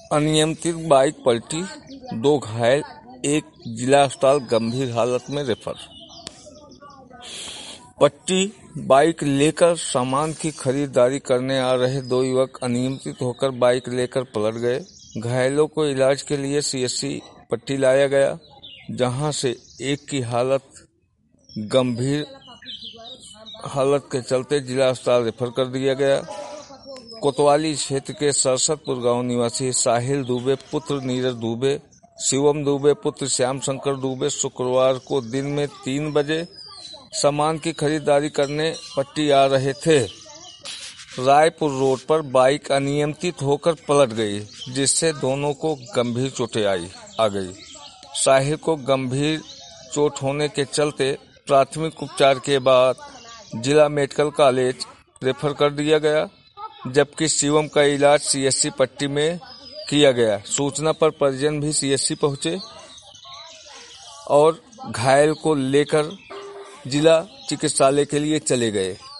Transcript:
अनियंत्रित बाइक पलटी, 2 घायल, एक जिला अस्पताल गंभीर हालत में रेफर। पट्टी बाइक लेकर सामान की खरीदारी करने आ रहे 2 युवक अनियंत्रित होकर बाइक लेकर पलट गए। घायलों को इलाज के लिए सीएचसी पट्टी लाया गया, जहां से एक की हालत गंभीर हालत के चलते जिला अस्पताल रेफर कर दिया गया। कोतवाली क्षेत्र के सरसतपुर गांव निवासी साहिल दुबे पुत्र नीरज दुबे, शिवम दुबे पुत्र श्याम शंकर दुबे शुक्रवार को दिन में 3 बजे सामान की खरीदारी करने पट्टी आ रहे थे। रायपुर रोड पर बाइक अनियंत्रित होकर पलट गई, जिससे दोनों को गंभीर चोटें आ गई। साहिल को गंभीर चोट होने के चलते प्राथमिक उपचार के बाद जिला मेडिकल कॉलेज रेफर कर दिया गया, जबकि शिवम का इलाज सीएचसी पट्टी में किया गया। सूचना पर परिजन भी सीएचसी पहुंचे और घायल को लेकर जिला चिकित्सालय के लिए चले गए।